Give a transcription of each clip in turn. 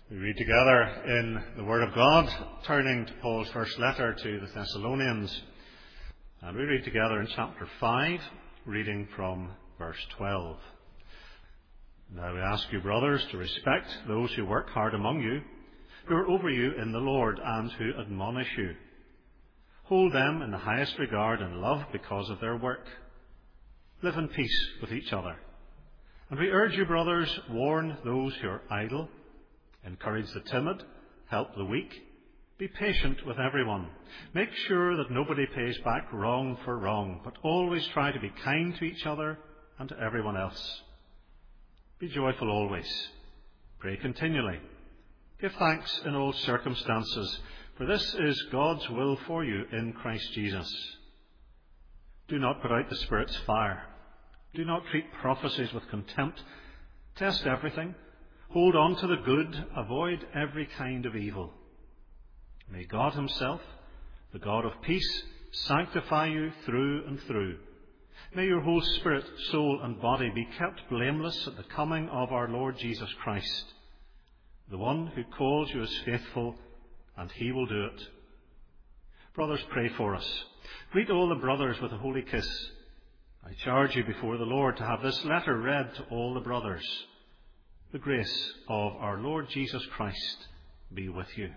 We read together in the Word of God, turning to Paul's first letter to the Thessalonians. And we read together in chapter 5, reading from verse 12. Now we ask you, brothers, to respect those who work hard among you, who are over you in the Lord, and who admonish you. Hold them in the highest regard and love because of their work. Live in peace with each other. And we urge you, brothers, warn those who are idle, encourage the timid, help the weak, be patient with everyone. Make sure that nobody pays back wrong for wrong, but always try to be kind to each other and to everyone else. Be joyful always. Pray continually. Give thanks in all circumstances, for this is God's will for you in Christ Jesus. Do not put out the Spirit's fire. Do not treat prophecies with contempt. Test everything. Hold on to the good. Avoid every kind of evil. May God himself, the God of peace, sanctify you through and through. May your whole spirit, soul and body be kept blameless at the coming of our Lord Jesus Christ. The one who calls you is faithful, and he will do it. Brothers, pray for us. Greet all the brothers with a holy kiss. I charge you before the Lord to have this letter read to all the brothers. The grace of our Lord Jesus Christ be with you.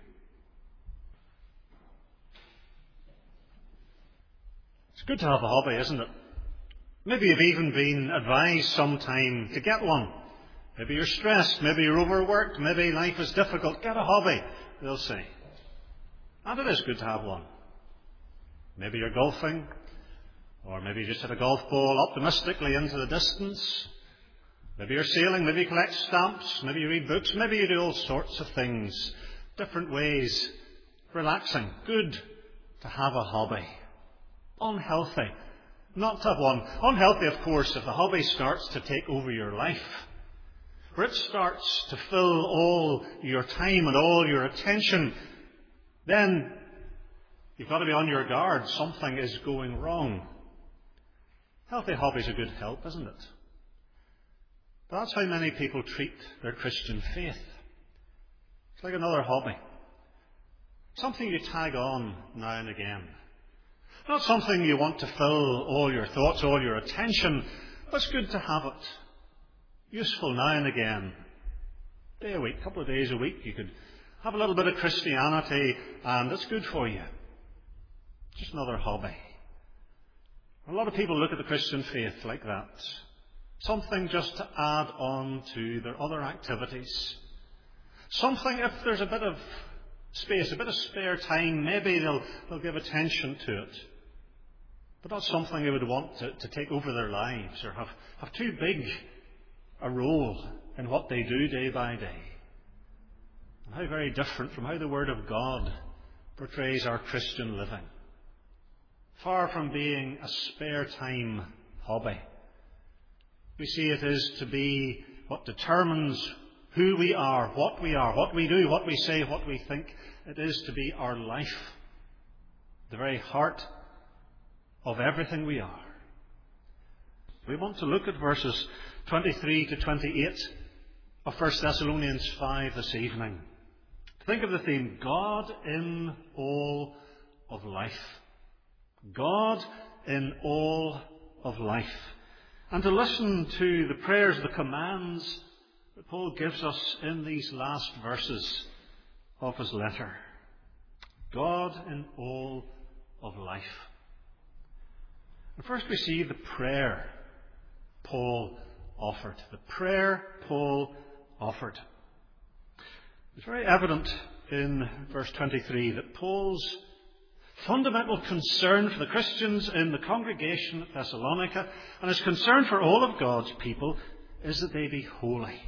It's good to have a hobby, isn't it? Maybe you've even been advised sometime to get one. Maybe you're stressed, maybe you're overworked, maybe life is difficult. Get a hobby, they'll say. And it is good to have one. Maybe you're golfing, or maybe you just hit a golf ball optimistically into the distance. Maybe you're sailing, maybe you collect stamps, maybe you read books, maybe you do all sorts of things. Different ways. Relaxing. Good to have a hobby. Unhealthy not to have one. Unhealthy, of course, if the hobby starts to take over your life. Where it starts to fill all your time and all your attention, then you've got to be on your guard. Something is going wrong. Healthy hobbies are good help, isn't it? But that's how many people treat their Christian faith. It's like another hobby. Something you tag on now and again. Not something you want to fill all your thoughts, all your attention, but it's good to have it. Useful now and again. Day a week, couple of days a week, you could have a little bit of Christianity, and it's good for you. Just another hobby. A lot of people look at the Christian faith like that. Something just to add on to their other activities. Something, if there's a bit of space, a bit of spare time, maybe they'll give attention to it. But not something they would want to take over their lives or have too big a role in what they do day by day. And how very different from how the Word of God portrays our Christian living. Far from being a spare time hobby. We see it is to be what determines who we are, what we do, what we say, what we think. It is to be our life, the very heart of everything we are. We want to look at verses 23 to 28 of 1 Thessalonians 5 this evening. Think of the theme, God in all of life. God in all of life. And to listen to the prayers, the commands that Paul gives us in these last verses of his letter. God in all of life. And first we see the prayer Paul offered. The prayer Paul offered. It's very evident in verse 23 that Paul's fundamental concern for the Christians in the congregation at Thessalonica and his concern for all of God's people is that they be holy.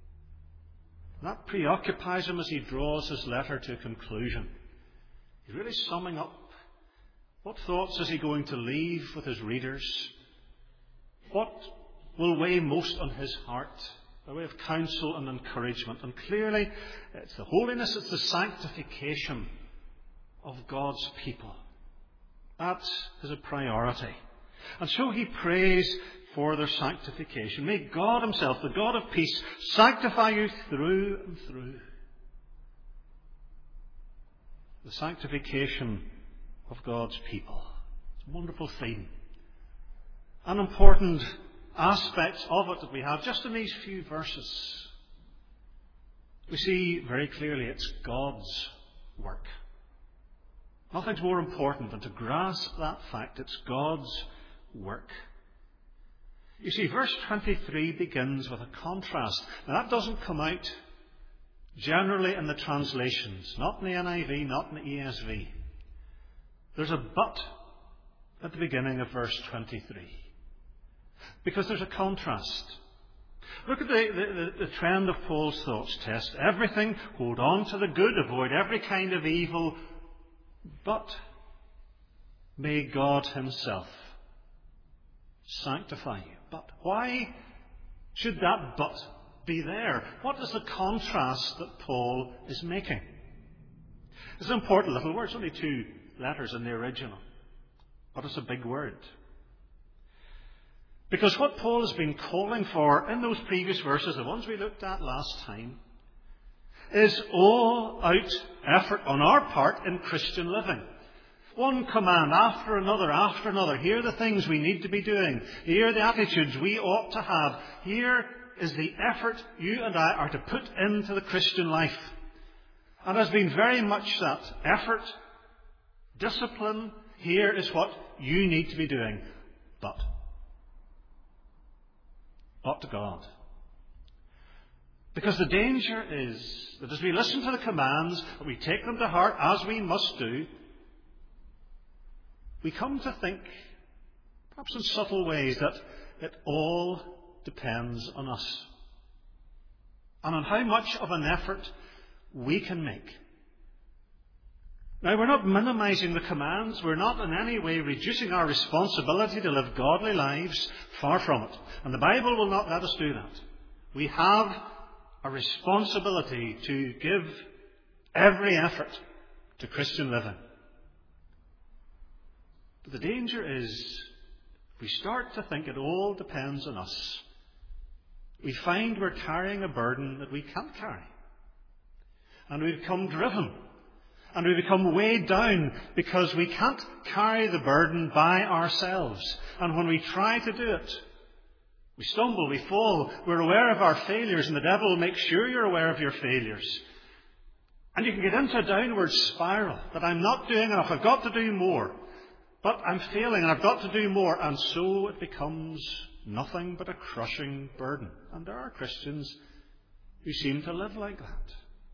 And that preoccupies him as he draws his letter to a conclusion. He's really summing up what thoughts is he going to leave with his readers? What will weigh most on his heart by way of counsel and encouragement? And clearly, it's the holiness, it's the sanctification of God's people. That is a priority. And so he prays for their sanctification. May God himself, the God of peace, sanctify you through and through. the sanctification of God's people. It's a wonderful theme. An important aspect of it that we have just in these few verses. We see very clearly it's God's work. Nothing's more important than to grasp that fact. It's God's work. You see, verse 23 begins with a contrast. Now, that doesn't come out generally in the translations, not in the NIV, not in the ESV. There's a but at the beginning of verse 23. Because there's a contrast. Look at the trend of Paul's thoughts. Test everything, hold on to the good, avoid every kind of evil, but may God himself sanctify you. But why should that but be there? What is the contrast that Paul is making? It's an important little word. It's only 2 letters in the original. But it's a big word. Because what Paul has been calling for in those previous verses, the ones we looked at last time, is all-out effort on our part in Christian living. One command after another. Here are the things we need to be doing. Here are the attitudes we ought to have. Here is the effort you and I are to put into the Christian life. And there's been very much that effort, discipline. Here is what you need to be doing. But to God. Because the danger is that as we listen to the commands, that we take them to heart as we must do, we come to think, perhaps in subtle ways, that it all depends on us. And on how much of an effort we can make. Now, we're not minimizing the commands. We're not in any way reducing our responsibility to live godly lives. Far from it. And the Bible will not let us do that. We have a responsibility to give every effort to Christian living. But the danger is, if we start to think it all depends on us, we find we're carrying a burden that we can't carry. And we become driven. And we become weighed down because we can't carry the burden by ourselves. And when we try to do it, we stumble, we fall, we're aware of our failures, and the devil will make sure you're aware of your failures. And you can get into a downward spiral that I'm not doing enough, I've got to do more. But I'm failing and I've got to do more. And so it becomes nothing but a crushing burden. And there are Christians who seem to live like that.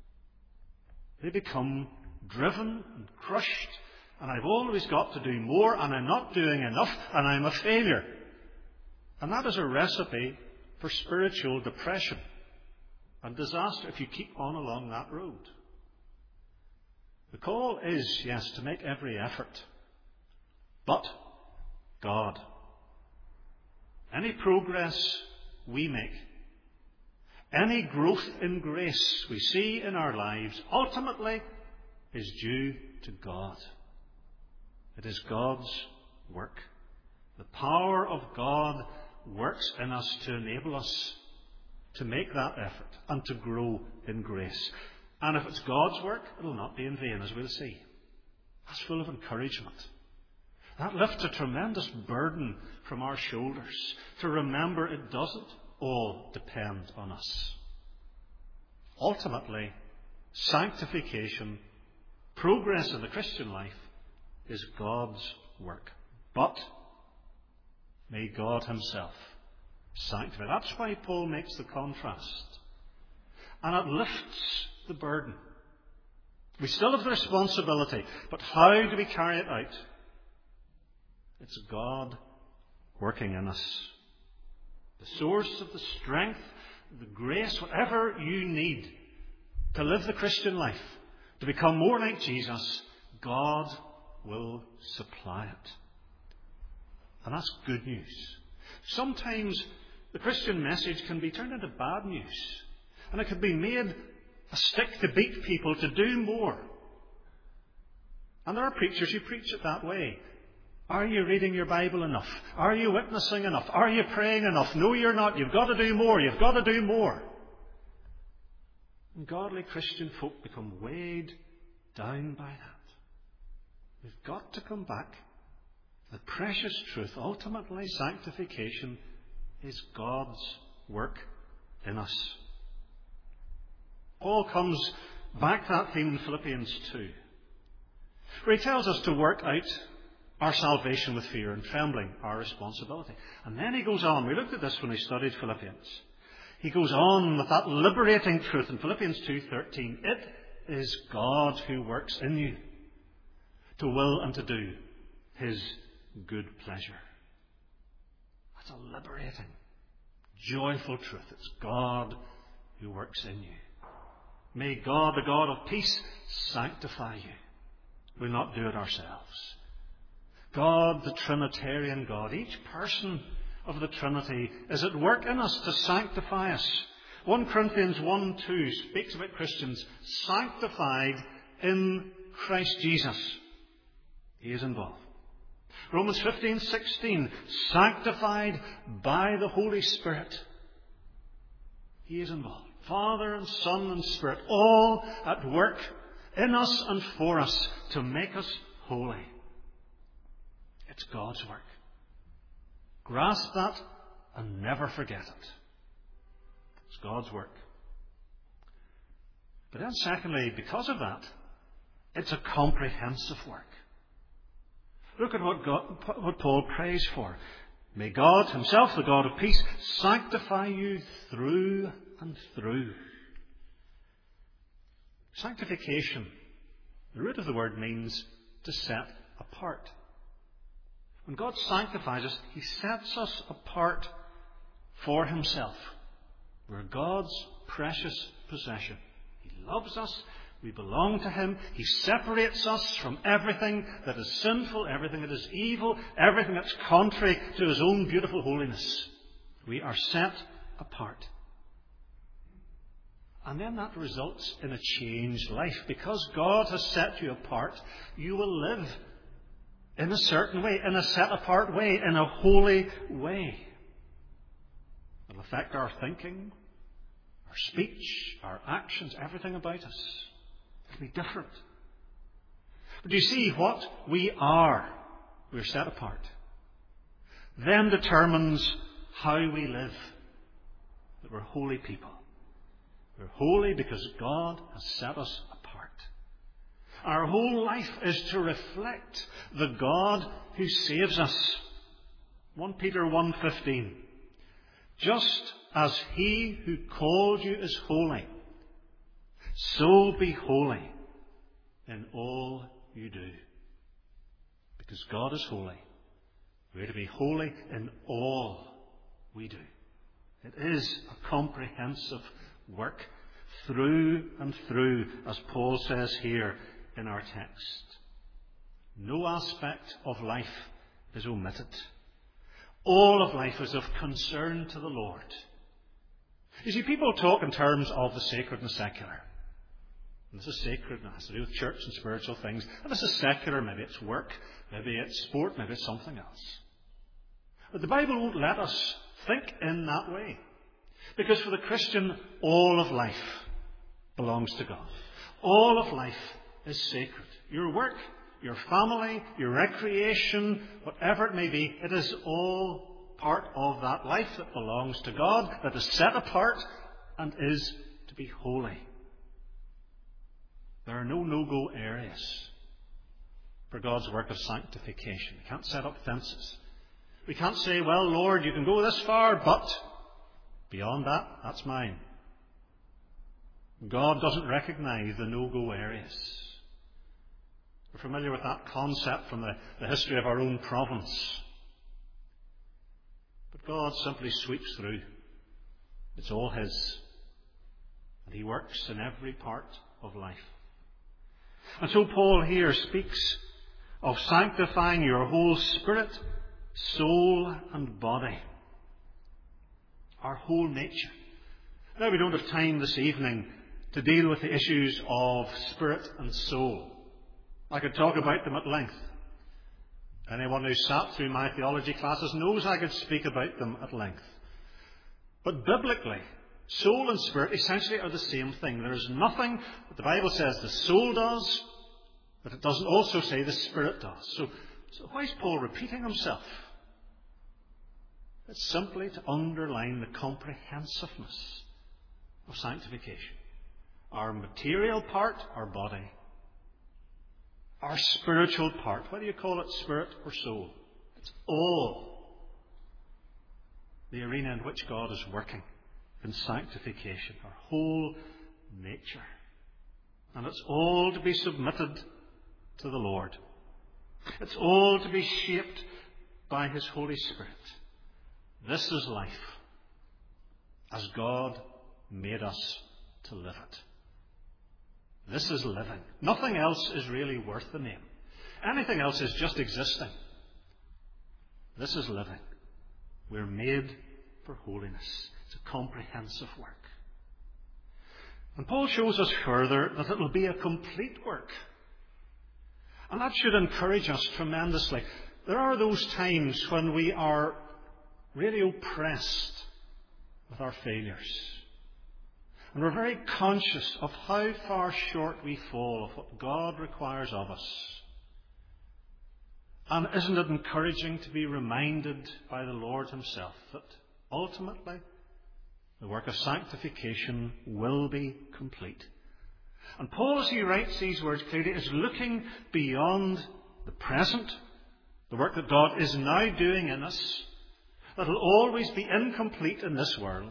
They become driven and crushed, and I've always got to do more, and I'm not doing enough, and I'm a failure. And that is a recipe for spiritual depression and disaster if you keep on along that road. The call is, yes, to make every effort. But God. Any progress we make, any growth in grace we see in our lives, ultimately is due to God. It is God's work. The power of God works in us to enable us to make that effort and to grow in grace. And if it's God's work, it will not be in vain, as we'll see. That's full of encouragement. That lifts a tremendous burden from our shoulders to remember it doesn't all depend on us. Ultimately, sanctification, progress in the Christian life, is God's work. But may God himself sanctify. That's why Paul makes the contrast. And it lifts the burden. We still have the responsibility, but how do we carry it out? It's God working in us. The source of the strength, the grace, whatever you need to live the Christian life, to become more like Jesus, God will supply it. And that's good news. Sometimes the Christian message can be turned into bad news. And it can be made a stick to beat people to do more. And there are preachers who preach it that way. Are you reading your Bible enough? Are you witnessing enough? Are you praying enough? No, you're not. You've got to do more. You've got to do more. And godly Christian folk become weighed down by that. We've got to come back. The precious truth, ultimately sanctification, is God's work in us. Paul comes back to that theme in Philippians 2, where he tells us to work out our salvation with fear and trembling, our responsibility. And then he goes on. We looked at this when we studied Philippians. He goes on with that liberating truth in Philippians 2:13. It is God who works in you to will and to do His good pleasure. That's a liberating, joyful truth. It's God who works in you. May God, the God of peace, sanctify you. We'll not do it ourselves. God, the Trinitarian God, each person of the Trinity is at work in us to sanctify us. 1 Corinthians 1:2 speaks about Christians sanctified in Christ Jesus. He is involved. Romans 15:16, sanctified by the Holy Spirit. He is involved. Father and Son and Spirit, all at work in us and for us to make us holy. It's God's work. Grasp that and never forget it. It's God's work. But then secondly, because of that, it's a comprehensive work. Look at what Paul prays for. May God Himself, the God of peace, sanctify you through and through. Sanctification, the root of the word means to set apart. When God sanctifies us, He sets us apart for Himself. We're God's precious possession. He loves us. We belong to Him. He separates us from everything that is sinful, everything that is evil, everything that's contrary to His own beautiful holiness. We are set apart. And then that results in a changed life. Because God has set you apart, you will live in a certain way, in a set-apart way, in a holy way. It'll affect our thinking, our speech, our actions, everything about us. It'll be different. But you see, what we are, we're set apart, then determines how we live. That we're holy people. We're holy because God has set us apart. Our whole life is to reflect the God who saves us. 1 Peter 1:15. Just as He who called you is holy, so be holy in all you do. Because God is holy, we're to be holy in all we do. It is a comprehensive work through and through, as Paul says here in our text. No aspect of life is omitted. All of life is of concern to the Lord. You see, people talk in terms of the sacred and secular. And this is sacred, and it has to do with church and spiritual things. And this is secular, maybe it's work, maybe it's sport, maybe it's something else. But the Bible won't let us think in that way. Because for the Christian, all of life belongs to God. All of life is sacred. Your work, your family, your recreation, whatever it may be, it is all part of that life that belongs to God, that is set apart and is to be holy. There are no no-go areas for God's work of sanctification. We can't set up fences. We can't say, well, Lord, you can go this far, but beyond that, that's mine. God doesn't recognize the no-go areas. We're familiar with that concept from the history of our own province. But God simply sweeps through. It's all His. And He works in every part of life. And so Paul here speaks of sanctifying your whole spirit, soul and body. Our whole nature. Now, we don't have time this evening to deal with the issues of spirit and soul. I could talk about them at length. Anyone who sat through my theology classes knows I could speak about them at length. But biblically, soul and spirit essentially are the same thing. There is nothing that the Bible says the soul does But it doesn't also say the Spirit does. So why is Paul repeating himself? It's simply to underline the comprehensiveness of sanctification. Our material part, our body. Our spiritual part, whether you call it spirit or soul. It's all the arena in which God is working in sanctification, our whole nature. And it's all to be submitted to the Lord. It's all to be shaped by His Holy Spirit. This is life as God made us to live it. This is living. Nothing else is really worth the name. Anything else is just existing. This is living. We're made for holiness. It's a comprehensive work. And Paul shows us further that it will be a complete work. And that should encourage us tremendously. There are those times when we are really oppressed with our failures. And we're very conscious of how far short we fall of what God requires of us. And isn't it encouraging to be reminded by the Lord Himself that ultimately the work of sanctification will be complete? And Paul, as he writes these words clearly, is looking beyond the present, the work that God is now doing in us, that will always be incomplete in this world.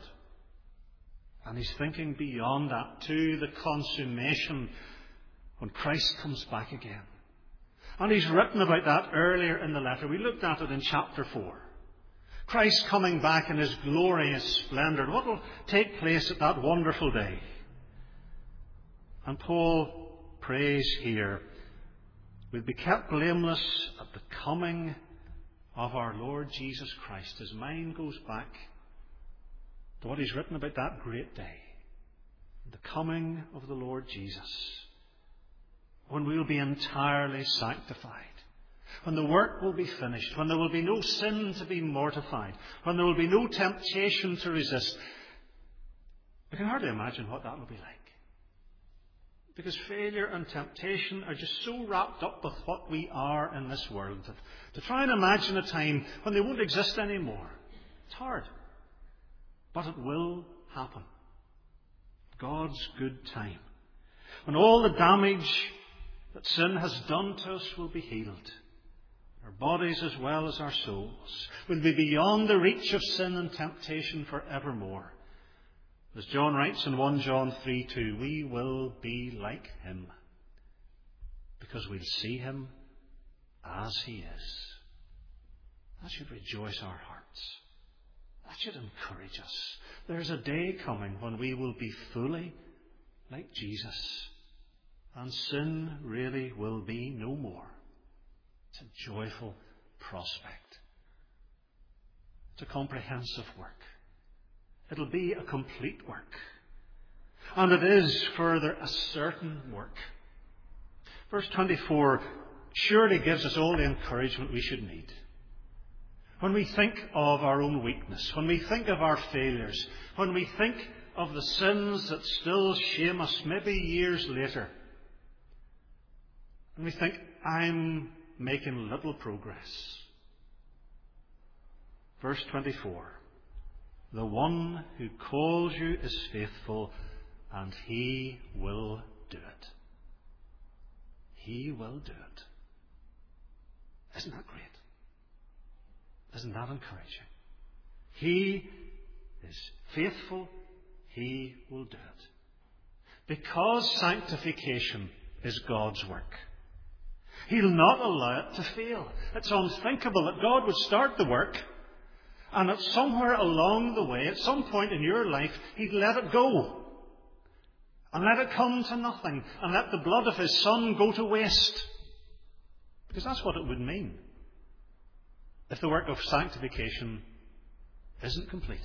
And he's thinking beyond that to the consummation when Christ comes back again. And he's written about that earlier in the letter. We looked at it in chapter 4. Christ coming back in His glorious splendour. What will take place at that wonderful day? And Paul prays here, we'll be kept blameless at the coming of our Lord Jesus Christ. His mind goes back to what he's written about that great day, the coming of the Lord Jesus, when we will be entirely sanctified, when the work will be finished, when there will be no sin to be mortified, when there will be no temptation to resist. We can hardly imagine what that will be like. Because failure and temptation are just so wrapped up with what we are in this world that to try and imagine a time when they won't exist anymore, it's hard. But it will happen. God's good time. When all the damage that sin has done to us will be healed. Our bodies as well as our souls will be beyond the reach of sin and temptation forevermore. As John writes in 1 John 3:2, we will be like Him because we'll see Him as He is. That should rejoice our hearts. That should encourage us. There's a day coming when we will be fully like Jesus, and sin really will be no more. It's a joyful prospect. It's a comprehensive work. It'll be a complete work. And it is further a certain work. Verse 24 surely gives us all the encouragement we should need. When we think of our own weakness, when we think of our failures, when we think of the sins that still shame us maybe years later, and we think, I'm making little progress. Verse 24, the one who calls you is faithful, and He will do it. He will do it. Isn't that great? Isn't that encouraging? He is faithful. He will do it. Because sanctification is God's work, He'll not allow it to fail. It's unthinkable that God would start the work and that somewhere along the way, at some point in your life, He'd let it go. And let it come to nothing. And let the blood of His Son go to waste. Because that's what it would mean if the work of sanctification isn't completed.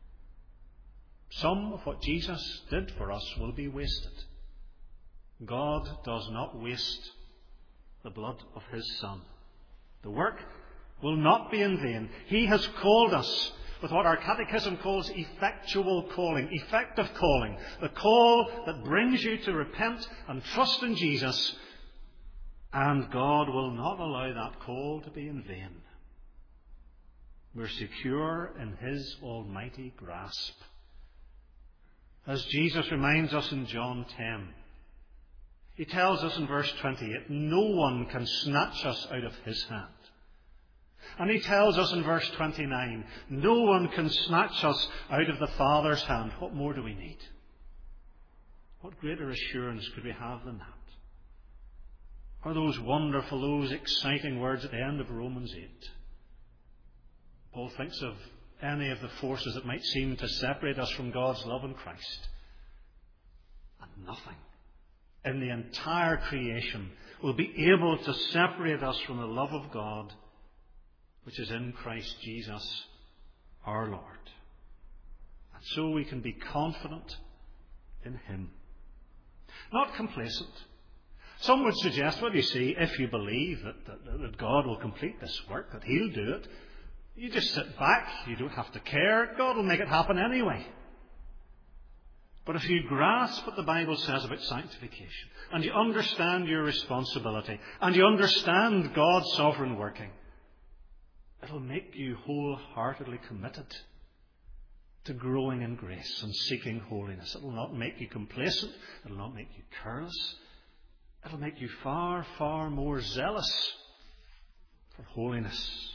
Some of what Jesus did for us will be wasted. God does not waste the blood of His Son. The work will not be in vain. He has called us with what our catechism calls effectual calling, effective calling, the call that brings you to repent and trust in Jesus And God will not allow that call to be in vain. We're secure in His almighty grasp. As Jesus reminds us in John 10, He tells us in verse 28, no one can snatch us out of His hand. And He tells us in verse 29, no one can snatch us out of the Father's hand. What more do we need? What greater assurance could we have than that? Are those wonderful, those exciting words at the end of Romans 8? Paul thinks of any of the forces that might seem to separate us from God's love in Christ. And nothing in the entire creation will be able to separate us from the love of God which is in Christ Jesus our Lord. And so we can be confident in Him. Not complacent. Some would suggest, well, you see, if you believe that God will complete this work, that He'll do it, you just sit back, you don't have to care, God will make it happen anyway. But if you grasp what the Bible says about sanctification, and you understand your responsibility, and you understand God's sovereign working, it'll make you wholeheartedly committed to growing in grace and seeking holiness. It will not make you complacent. It will not make you careless. It will make you far, far more zealous for holiness.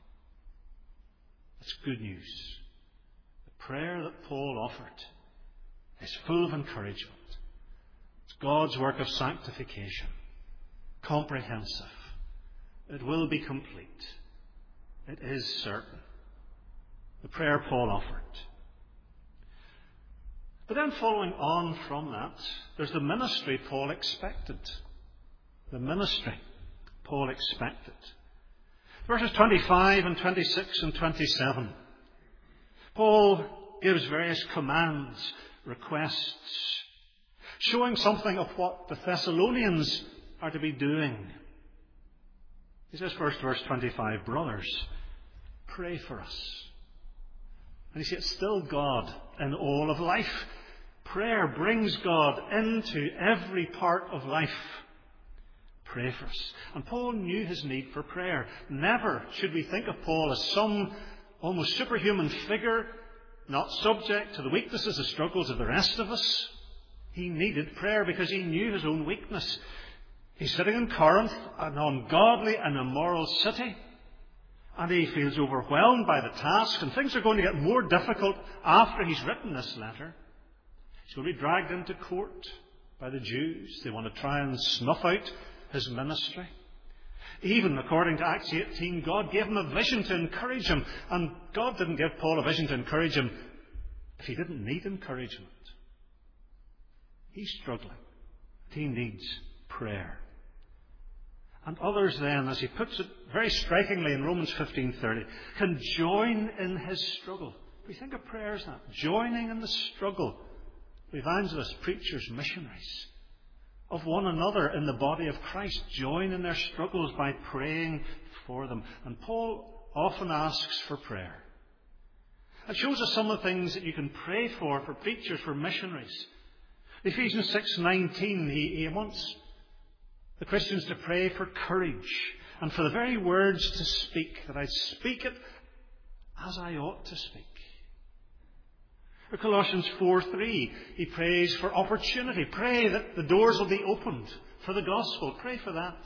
It's good news. The prayer that Paul offered is full of encouragement. It's God's work of sanctification, comprehensive. It will be complete. It is certain. The prayer Paul offered. But then following on from that, there's the ministry Paul expected. The ministry Paul expected. Verses 25 and 26 and 27. Paul gives various commands, requests, showing something of what the Thessalonians are to be doing. He says first, verse 25, brothers, pray for us. And you see, it's still God in all of life. Prayer brings God into every part of life. Pray for us. And Paul knew his need for prayer. Never should we think of Paul as some almost superhuman figure, not subject to the weaknesses and struggles of the rest of us. He needed prayer because he knew his own weakness. He's sitting in Corinth, an ungodly and immoral city. And he feels overwhelmed by the task, and things are going to get more difficult after he's written this letter. He's going to be dragged into court by the Jews. They want to try and snuff out his ministry. Even according to Acts 18, God gave him a vision to encourage him. And God didn't give Paul a vision to encourage him if he didn't need encouragement. He's struggling. He needs prayer. And others then, as he puts it very strikingly in Romans 15:30, can join in his struggle. We think of prayer as that, joining in the struggle. Evangelists, preachers, missionaries, of one another in the body of Christ, join in their struggles by praying for them. And Paul often asks for prayer. It shows us some of the things that you can pray for preachers, for missionaries. Ephesians 6:19, he wants the Christians to pray for courage and for the very words to speak, that I speak it as I ought to speak. For Colossians 4:3, he prays for opportunity. Pray that the doors will be opened for the gospel. Pray for that.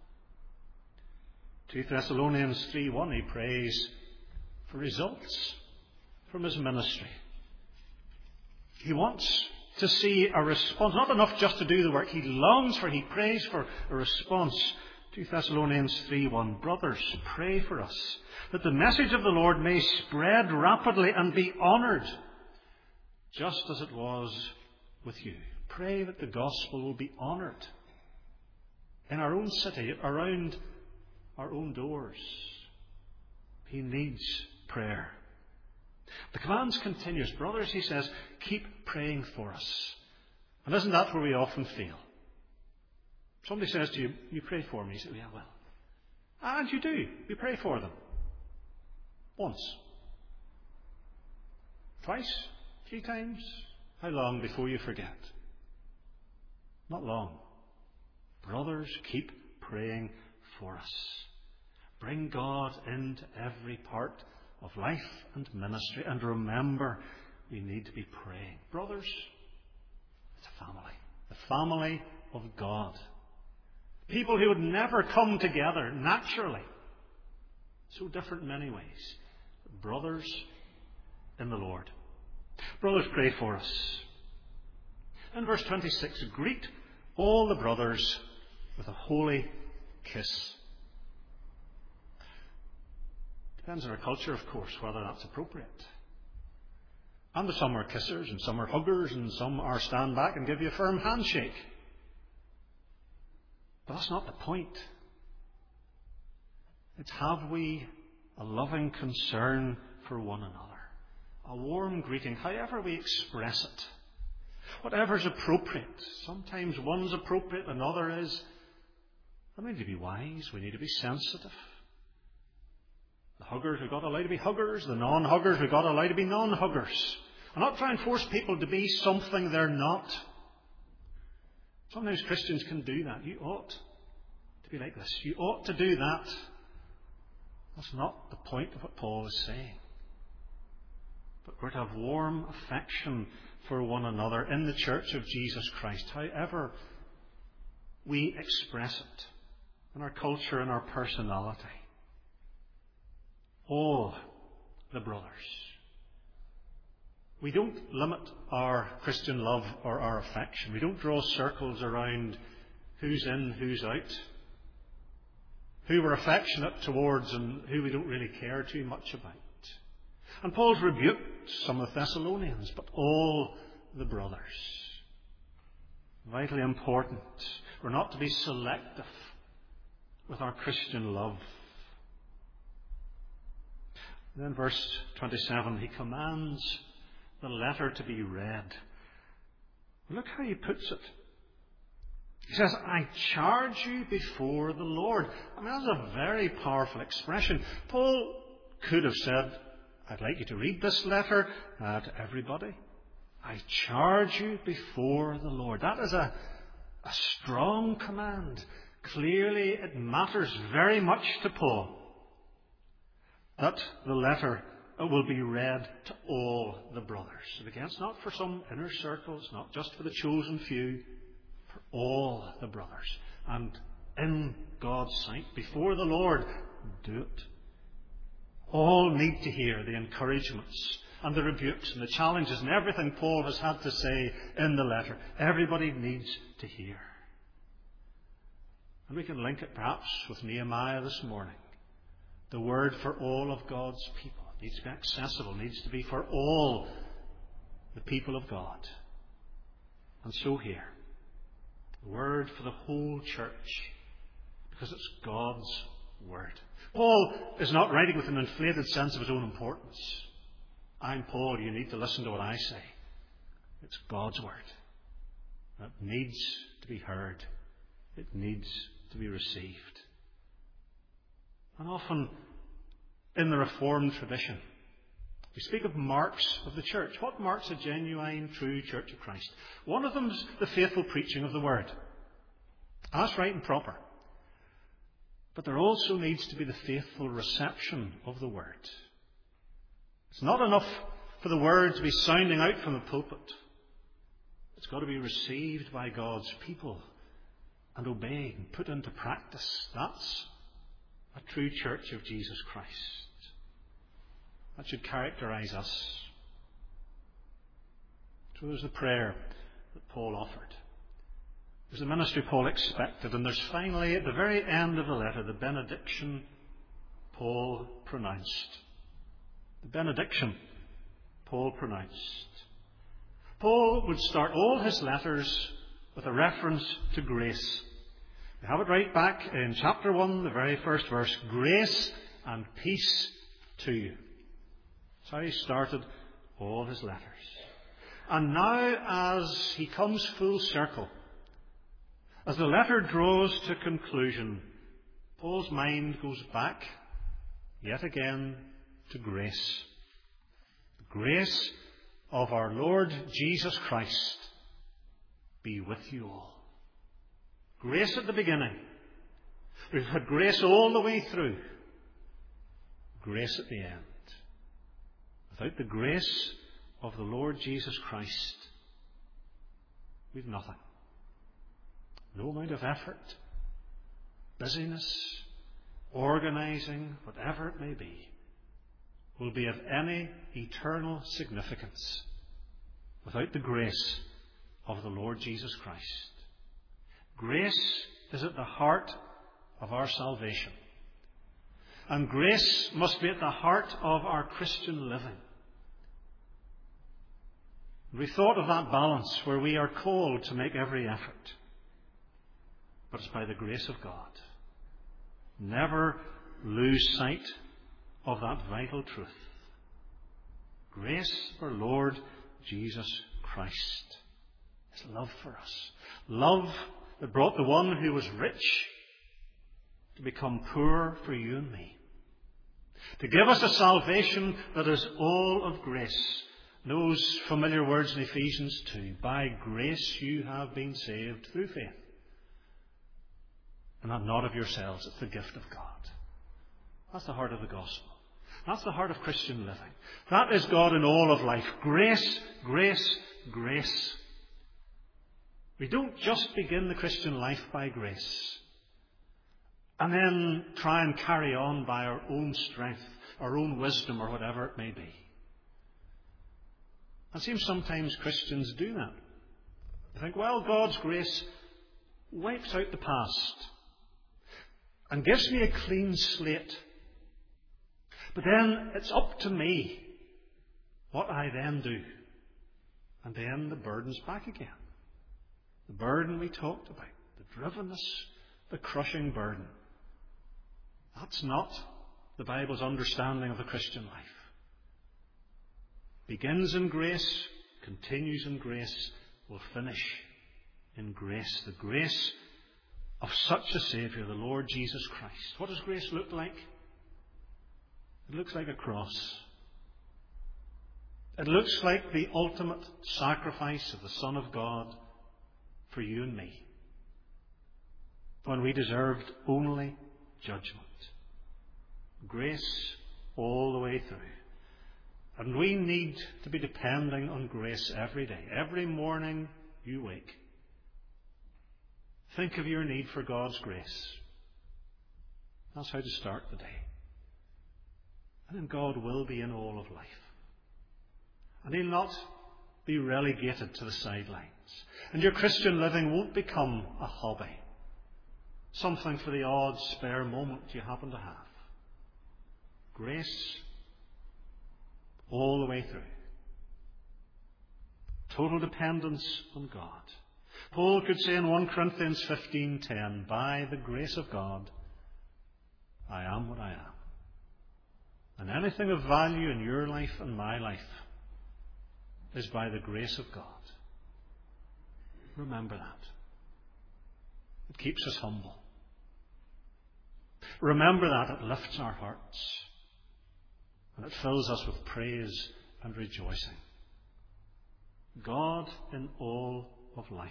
2 Thessalonians 3:1, he prays for results from his ministry. He wants to see a response. Not enough just to do the work. He longs for, he prays for a response. 2 Thessalonians 3:1, brothers, pray for us, that the message of the Lord may spread rapidly and be honoured, just as it was with you. Pray that the gospel will be honoured in our own city, around our own doors. He needs prayer. The commands continues. Brothers, he says, keep praying for us. And isn't that where we often fail? Somebody says to you, you pray for me. You say, yeah, well. And you do. You pray for them. Once. Twice. 3 times. How long before you forget? Not long. Brothers, keep praying for us. Bring God into every part of life and ministry. And remember, we need to be praying. Brothers, it's a family. The family of God. People who would never come together naturally. So different in many ways. Brothers in the Lord. Brothers, pray for us. In verse 26, greet all the brothers with a holy kiss. Depends on our culture, of course, whether that's appropriate. And some are kissers, and some are huggers, and some are stand back and give you a firm handshake. But that's not the point. It's, have we a loving concern for one another? A warm greeting, however we express it. Whatever's appropriate. Sometimes one's appropriate, another is. We need to be wise. We need to be sensitive. The huggers, we've got to allow to be huggers. The non-huggers, we've got to allow to be non-huggers. And not try and force people to be something they're not. Sometimes Christians can do that. You ought to be like this. You ought to do that. That's not the point of what Paul is saying. But we're to have warm affection for one another in the church of Jesus Christ, however we express it in our culture and our personality. All the brothers. We don't limit our Christian love or our affection. We don't draw circles around who's in, who's out, who we're affectionate towards and who we don't really care too much about. And Paul's rebuked some of the Thessalonians, but all the brothers. Vitally important. We're not to be selective with our Christian love. Then verse 27, he commands the letter to be read. Look how he puts it. He says, I charge you before the Lord. I mean, that's a very powerful expression. Paul could have said, I'd like you to read this letter to everybody. I charge you before the Lord. That is a strong command. Clearly, it matters very much to Paul that the letter will be read to all the brothers. And again, it's not for some inner circles, not just for the chosen few, for all the brothers. And in God's sight, before the Lord, do it. All need to hear the encouragements and the rebukes and the challenges and everything Paul has had to say in the letter. Everybody needs to hear. And we can link it perhaps with Nehemiah this morning. The word for all of God's people needs to be accessible, needs to be for all the people of God. And so here, the word for the whole church, because it's God's word. Paul is not writing with an inflated sense of his own importance. I'm Paul, you need to listen to what I say. It's God's word. It needs to be heard. It needs to be received. And often in the Reformed tradition, we speak of marks of the church. What marks a genuine, true church of Christ? One of them is the faithful preaching of the word. That's right and proper. But there also needs to be the faithful reception of the word. It's not enough for the word to be sounding out from the pulpit. It's got to be received by God's people and obeyed and put into practice. That's a true church of Jesus Christ. That should characterize us. So there's the prayer that Paul offered. There's the ministry Paul expected. And there's finally, at the very end of the letter, the benediction Paul pronounced. The benediction Paul pronounced. Paul would start all his letters with a reference to grace. We have it right back in chapter 1, the very first verse. Grace and peace to you. That's how he started all his letters. And now, as he comes full circle, as the letter draws to conclusion, Paul's mind goes back yet again to grace. The grace of our Lord Jesus Christ be with you all. Grace at the beginning. We've had grace all the way through. Grace at the end. Without the grace of the Lord Jesus Christ, we've nothing. No amount of effort, busyness, organizing, whatever it may be, will be of any eternal significance without the grace of the Lord Jesus Christ. Grace is at the heart of our salvation. And grace must be at the heart of our Christian living. We thought of that balance where we are called to make every effort. But it's by the grace of God. Never lose sight of that vital truth. Grace of our Lord Jesus Christ. His love for us. Love that brought the one who was rich to become poor for you and me. To give us a salvation that is all of grace. Those familiar words in Ephesians 2. By grace you have been saved through faith. And that not of yourselves, it's the gift of God. That's the heart of the gospel. That's the heart of Christian living. That is God in all of life. Grace, grace, grace. We don't just begin the Christian life by grace and then try and carry on by our own strength, our own wisdom, or whatever it may be. It seems sometimes Christians do that. They think, well, God's grace wipes out the past and gives me a clean slate. But then it's up to me what I then do. And then the burden's back again. The burden we talked about. The drivenness, the crushing burden. That's not the Bible's understanding of the Christian life. Begins in grace, continues in grace, will finish in grace. The grace of such a Saviour, the Lord Jesus Christ. What does grace look like? It looks like a cross. It looks like the ultimate sacrifice of the Son of God for you and me, when we deserved only judgment. Grace all the way through. And we need to be depending on grace every day. Every morning you wake, think of your need for God's grace. That's how to start the day. And then God will be in all of life. And He'll not be relegated to the sidelines. And your Christian living won't become a hobby. Something for the odd spare moment you happen to have. Grace all the way through. Total dependence on God. Paul could say in 1 Corinthians 15:10, by the grace of God, I am what I am. And anything of value in your life and my life is by the grace of God. Remember that. It keeps us humble. Remember that. It lifts our hearts. And it fills us with praise and rejoicing. God in all of life.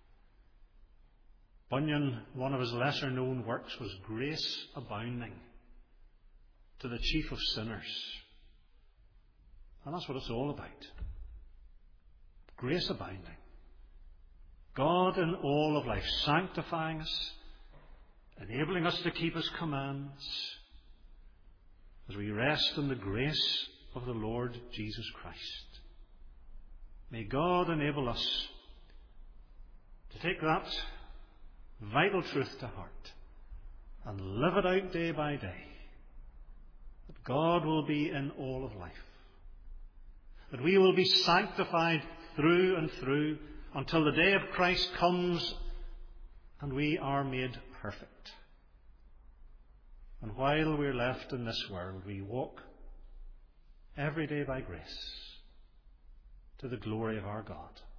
Bunyan, one of his lesser known works was Grace Abounding to the Chief of Sinners. And that's what it's all about. Grace abounding. God in all of life, sanctifying us, enabling us to keep His commands, as we rest in the grace of the Lord Jesus Christ. May God enable us to take that vital truth to heart and live it out day by day. That God will be in all of life. That we will be sanctified through and through until the day of Christ comes and we are made perfect. And while we're left in this world, we walk every day by grace to the glory of our God.